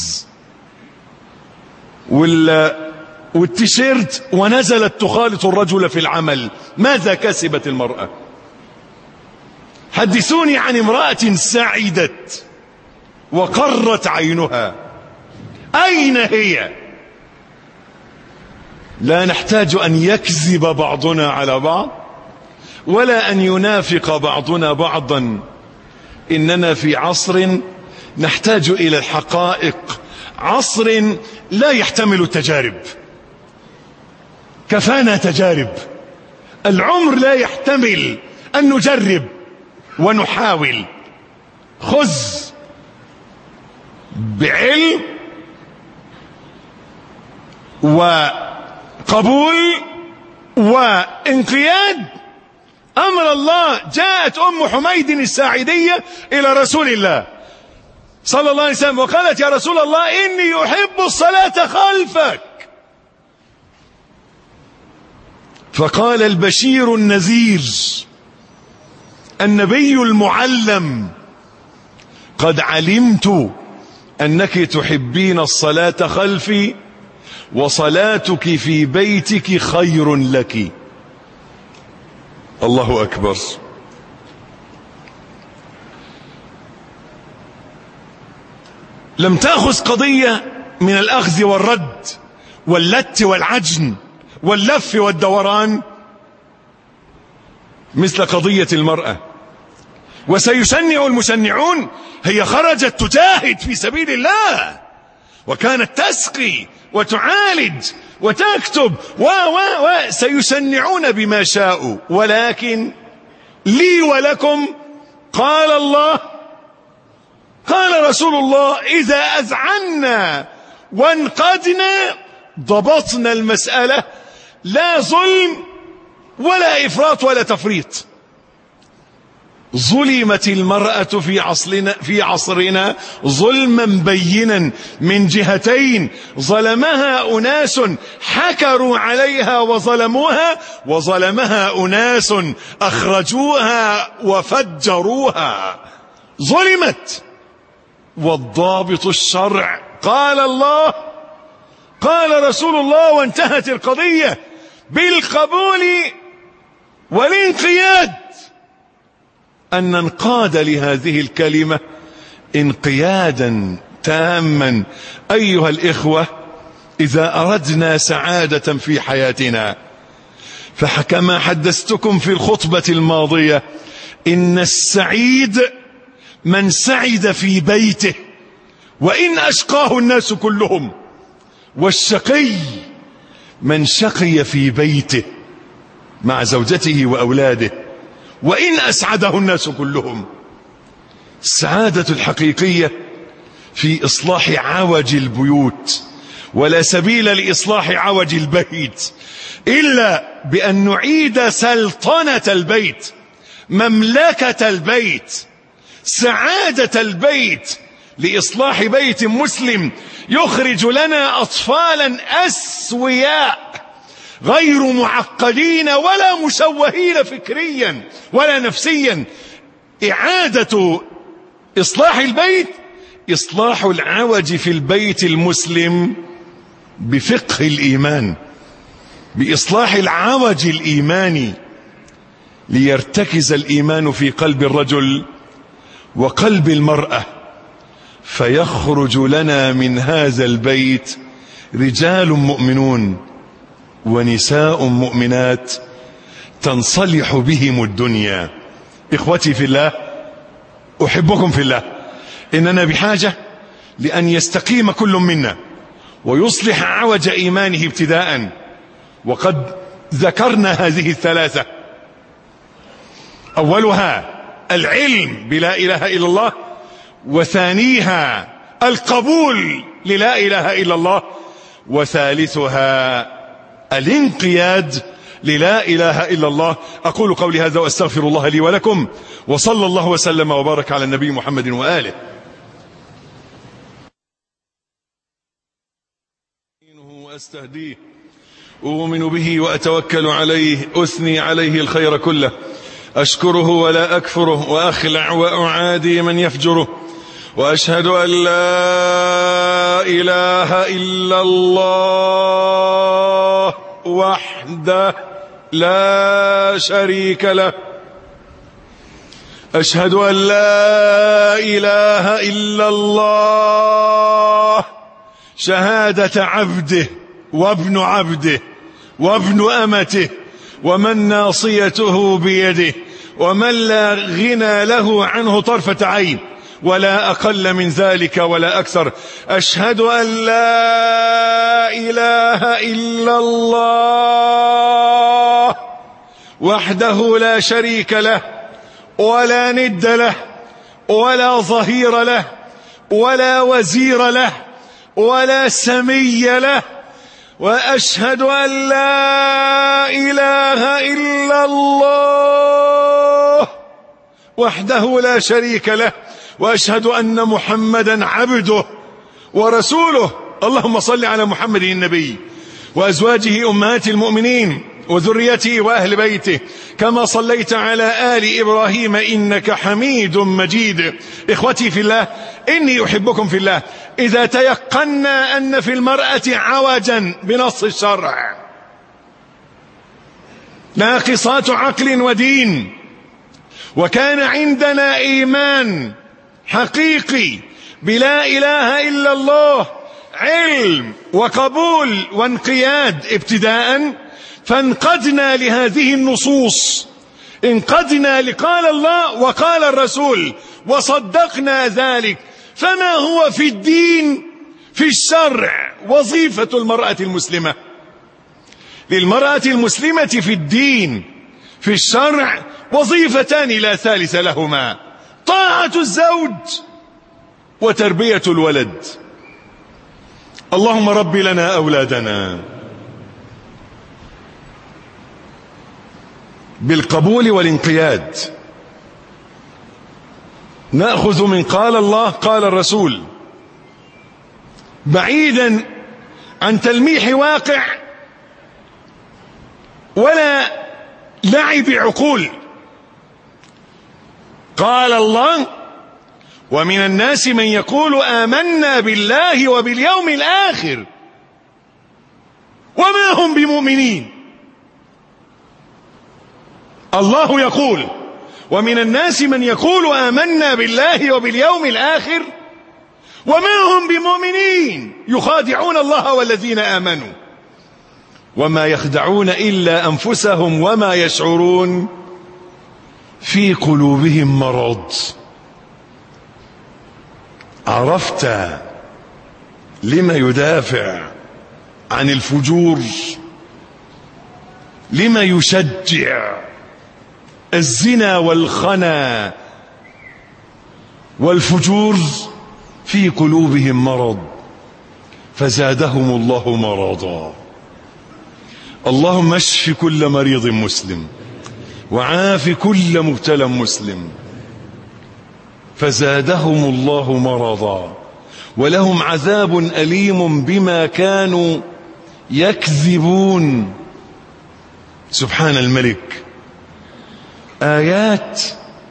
والتيشيرت ونزلت تخالط الرجل في العمل؟ ماذا كسبت المرأة؟ حدثوني عن امرأة سعدت وقرت عينها، أين هي؟ لا نحتاج أن يكذب بعضنا على بعض ولا أن ينافق بعضنا بعضا، إننا في عصر نحتاج إلى الحقائق، عصر لا يحتمل التجارب. كفانا تجارب، العمر لا يحتمل أن نجرب ونحاول. خذ بعلم وقبول وانقياد أمر الله. جاءت أم حميد الساعدية إلى رسول الله صلى الله عليه وسلم وقالت: يا رسول الله، إني أحب الصلاة خلفك. فقال البشير النذير النبي المعلم: قد علمت أنك تحبين الصلاة خلفي وصلاتك في بيتك خير لك. الله أكبر. لم تأخذ قضية من الأخذ والرد واللت والعجن واللف والدوران مثل قضية المرأة. وسيشنع المشنعون، هي خرجت تجاهد في سبيل الله وكانت تسقي وتعالج وتكتب و و و سيشنعون بما شاءوا، ولكن لي ولكم قال الله قال رسول الله: إذا أذعنا وانقدنا ضبطنا المسألة، لا ظلم ولا إفراط ولا تفريط. ظلمت المرأة في عصرنا في عصرنا ظلما بينا من جهتين: ظلمها أناس حكروا عليها وظلموها، وظلمها أناس أخرجوها وفجروها. ظلمت، والضابط الشرع. قال الله قال رسول الله، وانتهت القضية بالقبول والانقياد. أن ننقاد لهذه الكلمة انقيادا تاما. أيها الإخوة، إذا أردنا سعادة في حياتنا، فكما حدثتكم في الخطبة الماضية، إن السعيد من سعد في بيته وإن أشقاه الناس كلهم، والشقي من شقي في بيته مع زوجته وأولاده وإن أسعده الناس كلهم. السعادة الحقيقية في إصلاح عوج البيوت، ولا سبيل لإصلاح عوج البيت إلا بأن نعيد سلطنة البيت، مملكة البيت، سعادة البيت، لإصلاح بيت مسلم يخرج لنا أطفالا أسوياء غير معقدين ولا مشوهين فكريا ولا نفسيا. إعادة إصلاح البيت إصلاح العوج في البيت المسلم بفقه الإيمان، بإصلاح العوج الإيماني، ليرتكز الإيمان في قلب الرجل وقلب المرأة، فيخرج لنا من هذا البيت رجال مؤمنون ونساء مؤمنات تنصلح بهم الدنيا. إخوتي في الله، أحبكم في الله، إننا بحاجة لأن يستقيم كل منا ويصلح عوج إيمانه ابتداء. وقد ذكرنا هذه الثلاثة: أولها العلم بلا إله إلا الله، وثانيها القبول للا إله إلا الله، وثالثها الانقياد للا إله إلا الله. أقول قولي هذا وأستغفر الله لي ولكم، وصلى الله وسلم وبارك على النبي محمد وآله. وأستهديه أؤمن به وأتوكل عليه، أثني عليه الخير كله، أشكره ولا أكفره، وأخلع وأعادي من يفجره، وأشهد أن لا إله إلا الله وحده لا شريك له، أشهد أن لا إله إلا الله شهادة عبده وابن عبده وابن أمته ومن ناصيته بيده، ومن لا غنى له عنه طرفة عين ولا أقل من ذلك ولا أكثر. أشهد أن لا إله إلا الله وحده لا شريك له ولا ند له ولا ظهير له ولا وزير له ولا سمي له، وأشهد أن لا إله إلا الله وحده لا شريك له، وأشهد أن محمدا عبده ورسوله. اللهم صل على محمد النبي وأزواجه أمهات المؤمنين وذريته وأهل بيته كما صليت على آل إبراهيم إنك حميد مجيد. إخوتي في الله، إني أحبكم في الله. إذا تيقنا أن في المرأة عوجا بنص الشرع، ناقصات عقل ودين، وكان عندنا إيمان حقيقي بلا إله إلا الله، علم وقبول وانقياد ابتداء، فانقدنا لهذه النصوص، انقدنا لقال الله وقال الرسول وصدقنا ذلك. فما هو في الدين في الشرع وظيفة المرأة المسلمة؟ للمرأة المسلمة في الدين في الشرع وظيفتان لا ثالث لهما: طاعة الزوج وتربية الولد. اللهم رب لنا أولادنا بالقبول والانقياد. نأخذ من قال الله قال الرسول، بعيدا عن تلميح واقع ولا لعب عقول. قال الله: ومن الناس من يقول آمنا بالله وباليوم الآخر وما هم بمؤمنين. الله يقول: ومن الناس من يقول آمنا بالله وباليوم الآخر وما هم بمؤمنين يخادعون الله والذين آمنوا وما يخدعون إلا أنفسهم وما يشعرون في قلوبهم مرض. عرفت لما يدافع عن الفجور، لما يشجع الزنا والخنا والفجور؟ في قلوبهم مرض فزادهم الله مرضا. اللهم اشف كل مريض مسلم وعاف كل مبتلى مسلم. فزادهم الله مرضا ولهم عذاب أليم بما كانوا يكذبون. سبحان الملك. آيات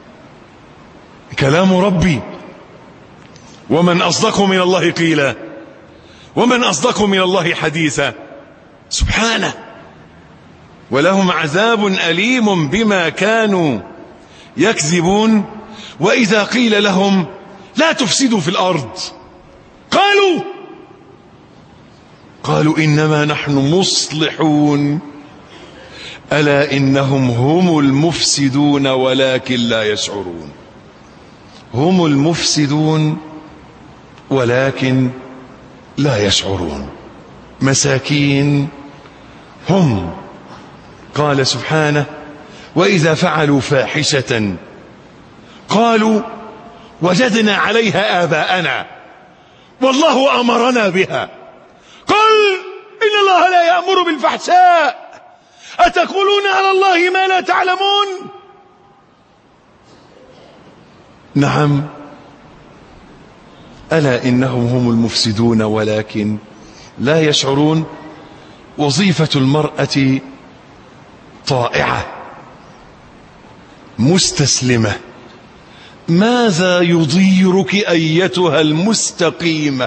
كلام ربي. ومن أصدق من الله قيلا ومن أصدق من الله حديثا. سبحانه. ولهم عذاب أليم بما كانوا يكذبون. وإذا قيل لهم لا تفسدوا في الأرض قالوا قالوا إنما نحن مصلحون ألا إنهم هم المفسدون ولكن لا يشعرون. هم المفسدون ولكن لا يشعرون. مساكين هم. قال سبحانه: وإذا فعلوا فاحشة قالوا وجدنا عليها آباءنا والله أمرنا بها. قل إن الله لا يأمر بالفحشاء أتقولون على الله ما لا تعلمون. نعم، ألا إنهم هم المفسدون ولكن لا يشعرون. وظيفة المرأة طائعة مستسلمة. ماذا يضيرك أيتها المستقيمة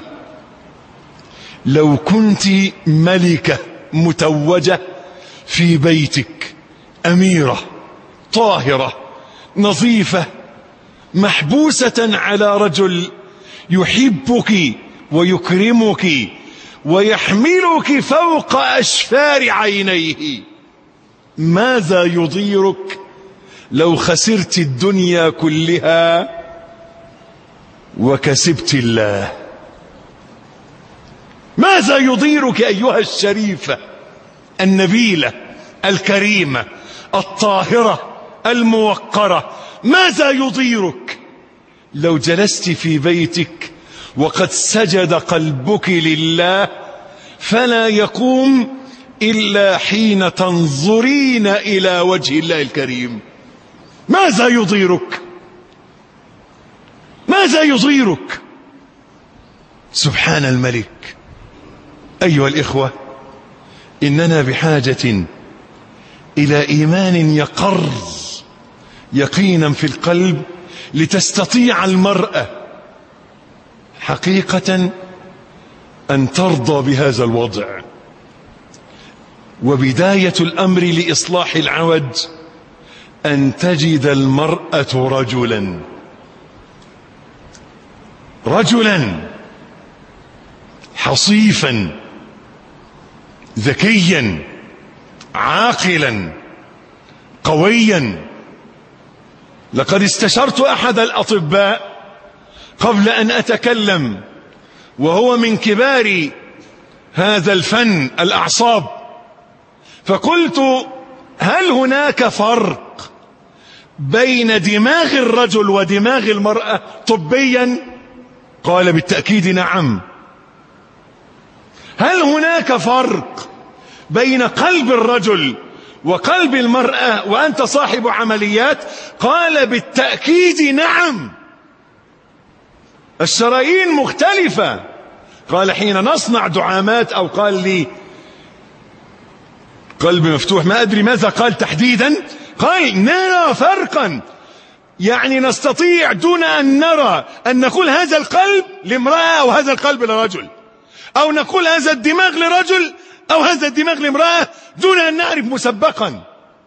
لو كنت ملكة متوجة في بيتك، أميرة طاهرة نظيفة محبوسة على رجل يحبك ويكرمك ويحملك فوق أشفار عينيه؟ ماذا يضيرك لو خسرت الدنيا كلها وكسبت الله؟ ماذا يضيرك أيها الشريفة النبيلة الكريمة الطاهرة الموقرة؟ ماذا يضيرك لو جلست في بيتك وقد سجد قلبك لله فلا يقوم إلا حين تنظرين إلى وجه الله الكريم؟ ماذا يضيرك؟ ماذا يضيرك؟ سبحان الملك. أيها الإخوة، إننا بحاجة إلى إيمان يقر يقينا في القلب لتستطيع المرأة حقيقة أن ترضى بهذا الوضع. وبداية الأمر لإصلاح العوج أن تجد المرأة رجلا رجلا حصيفا ذكيا عاقلا قويا. لقد استشرت أحد الأطباء قبل أن أتكلم، وهو من كبار هذا الفن الأعصاب، فقلت: هل هناك فرق بين دماغ الرجل ودماغ المرأة طبيا؟ قال: بالتأكيد نعم. هل هناك فرق بين قلب الرجل وقلب المرأة وأنت صاحب عمليات؟ قال: بالتأكيد نعم. الشرايين مختلفة. قال: حين نصنع دعامات، أو قال لي قلب مفتوح، ما أدري ماذا قال تحديدا، قال: نرى فرقا، يعني نستطيع دون أن نرى أن نقول هذا القلب لامرأة أو هذا القلب لرجل، أو نقول هذا الدماغ لرجل أو هذا الدماغ لامرأة، دون أن نعرف مسبقا.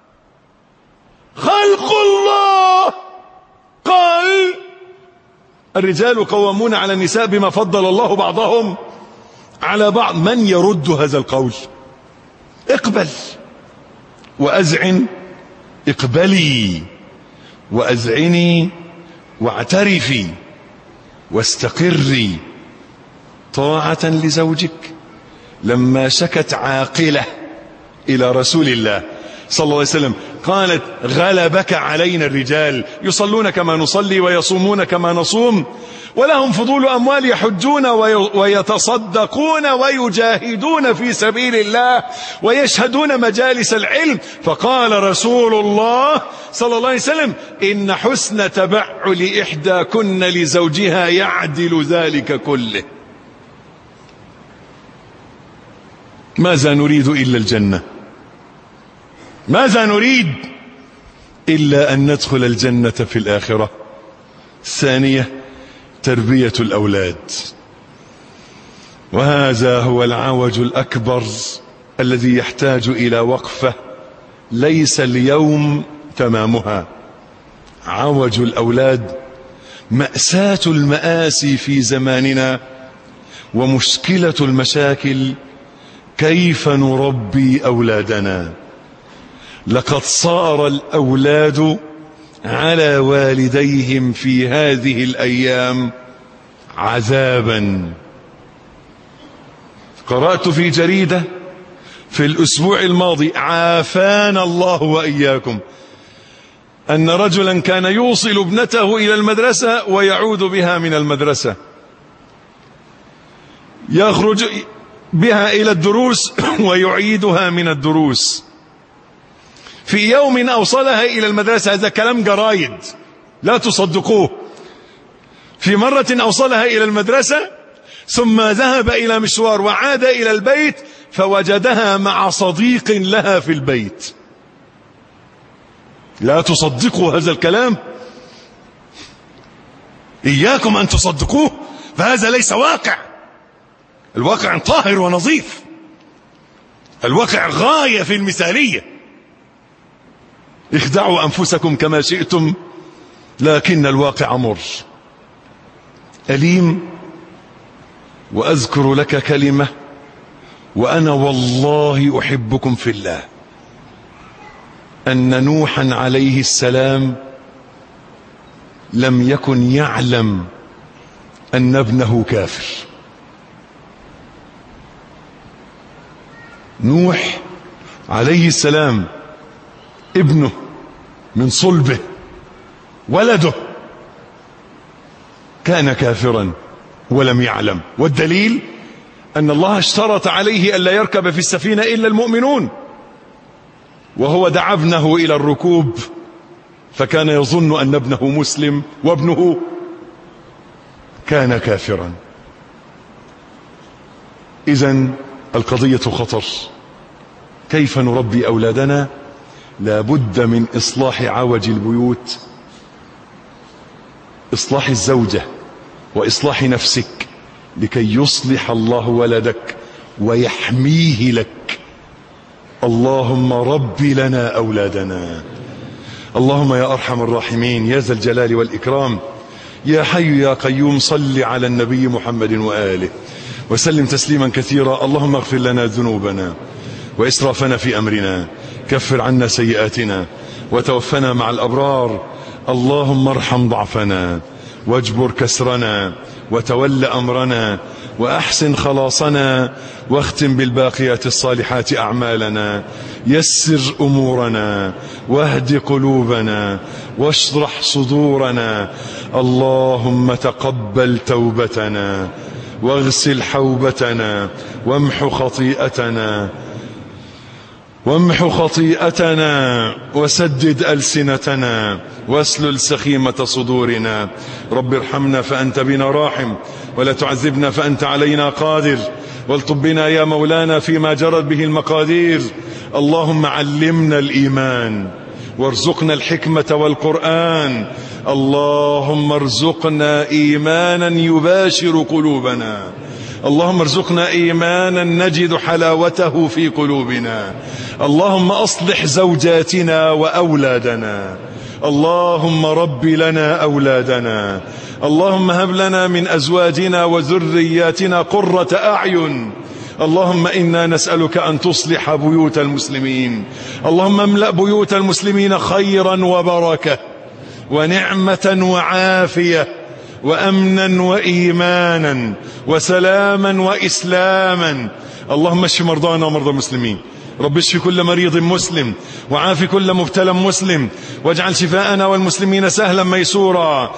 خلق الله. قال: الرجال قوامون على النساء بما فضل الله بعضهم على بعض. من يرد هذا القول؟ اقبل وأذعن، اقبلي وأذعني واعترفي واستقري طاعة لزوجك. لما شكت عاقلة إلى رسول الله صلى الله عليه وسلم قالت: غلبك علينا الرجال، يصلون كما نصلي ويصومون كما نصوم، ولهم فضول أموال، يحجون ويتصدقون ويجاهدون في سبيل الله ويشهدون مجالس العلم. فقال رسول الله صلى الله عليه وسلم: إن حسن تبعل إحداكن لزوجها يعدل ذلك كله. ماذا نريد إلا الجنة؟ ماذا نريد إلا أن ندخل الجنة في الآخرة؟ الثانية: تربية الأولاد. وهذا هو العوج الأكبر الذي يحتاج إلى وقفة ليس اليوم تمامها. عوج الأولاد مأساة المآسي في زماننا، ومشكلة المشاكل كيف نربي أولادنا. لقد صار الأولاد على والديهم في هذه الأيام عذابا. قرأت في جريدة في الأسبوع الماضي، عافانا الله وإياكم، أن رجلا كان يوصل ابنته إلى المدرسة ويعود بها من المدرسة، يخرج بها إلى الدروس ويعيدها من الدروس. في يوم أوصلها إلى المدرسة، هذا كلام جرايد لا تصدقوه، في مرة أوصلها إلى المدرسة ثم ذهب إلى مشوار وعاد إلى البيت فوجدها مع صديق لها في البيت. لا تصدقوا هذا الكلام، إياكم أن تصدقوه، فهذا ليس واقع. الواقع طاهر ونظيف، الواقع غاية في المثالية. اخدعوا أنفسكم كما شئتم لكن الواقع مر. أليم. وأذكر لك كلمة، وأنا والله أحبكم في الله، أن نوحا عليه السلام لم يكن يعلم أن ابنه كافر. نوح عليه السلام ابنه من صلبه ولده كان كافرا ولم يعلم، والدليل أن الله اشترط عليه ألا يركب في السفينة إلا المؤمنون، وهو دعا ابنه إلى الركوب فكان يظن أن ابنه مسلم وابنه كان كافرا. إذن القضية خطر. كيف نربي أولادنا؟ لا بد من إصلاح عوج البيوت، إصلاح الزوجة وإصلاح نفسك لكي يصلح الله ولدك ويحميه لك. اللهم رب لنا أولادنا. اللهم يا أرحم الراحمين يا ذا الجلال والإكرام، يا حي يا قيوم، صل على النبي محمد وآله وسلم تسليما كثيرا. اللهم اغفر لنا ذنوبنا وإسرافنا في أمرنا، كفر عنا سيئاتنا وتوفنا مع الأبرار. اللهم ارحم ضعفنا واجبر كسرنا وتول أمرنا وأحسن خلاصنا، واختم بالباقيات الصالحات أعمالنا، يسر أمورنا واهد قلوبنا واشرح صدورنا. اللهم تقبل توبتنا واغسل حوبتنا وامح خطيئتنا وامح خطيئتنا وسدد ألسنتنا واسلل سخيمة صدورنا. رب ارحمنا فأنت بنا راحم، ولا تعذبنا فأنت علينا قادر، والطب بنا يا مولانا فيما جرت به المقادير. اللهم علمنا الإيمان وارزقنا الحكمة والقرآن. اللهم ارزقنا إيمانا يباشر قلوبنا، اللهم ارزقنا إيمانا نجد حلاوته في قلوبنا. اللهم أصلح زوجاتنا وأولادنا، اللهم رب لنا أولادنا، اللهم هب لنا من أزواجنا وذرياتنا قرة أعين. اللهم إنا نسألك أن تصلح بيوت المسلمين، اللهم املأ بيوت المسلمين خيرا وبركة ونعمة وعافية وأمنا وإيمانا وسلاما وإسلاما. اللهم اشف مرضانا ومرضى المسلمين، رب اشف كل مريض مسلم وعاف كل مبتلى مسلم، واجعل شفاءنا والمسلمين سهلا ميسورا.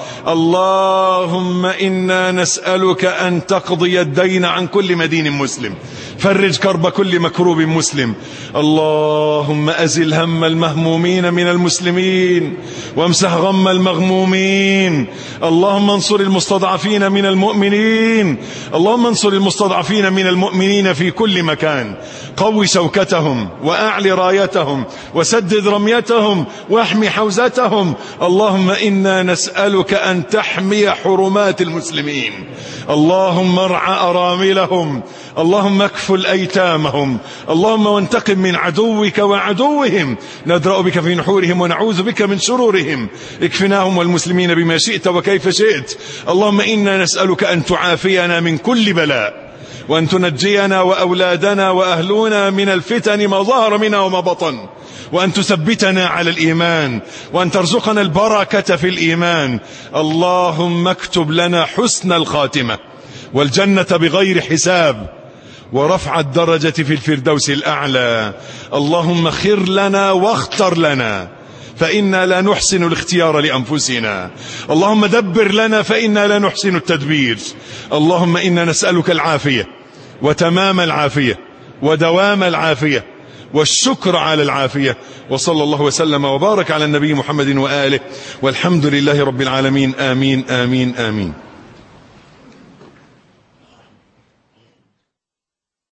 اللهم إنا نسألك أن تقضي الدين عن كل مدين مسلم، فرج كرب كل مكروب مسلم. اللهم أزل هم المهمومين من المسلمين وامسح غم المغمومين. اللهم انصر المستضعفين من المؤمنين، اللهم انصر المستضعفين من المؤمنين في كل مكان، قوي شوكتهم وأعل رايتهم وسدد رميتهم واحمي حوزتهم. اللهم إنا نسألك أن تحمي حرمات المسلمين، اللهم ارعى أراملهم، اللهم اكفل أيتامهم، اللهم وانتقم من عدوك وعدوهم. ندرأ بك في نحورهم ونعوذ بك من شرورهم. اكفناهم والمسلمين بما شئت وكيف شئت. اللهم إنا نسألك أن تعافينا من كل بلاء، وأن تنجينا وأولادنا وأهلنا من الفتن ما ظهر منها وما بطن، وأن تثبتنا على الإيمان، وأن ترزقنا البركة في الإيمان. اللهم اكتب لنا حسن الخاتمة والجنة بغير حساب ورفع الدرجة في الفردوس الأعلى. اللهم خر لنا واختر لنا فإنا لا نحسن الاختيار لأنفسنا. اللهم دبر لنا فإنا لا نحسن التدبير. اللهم إنا نسألك العافية وتمام العافية ودوام العافية والشكر على العافية. وصلى الله وسلم وبارك على النبي محمد وآله، والحمد لله رب العالمين. آمين آمين آمين.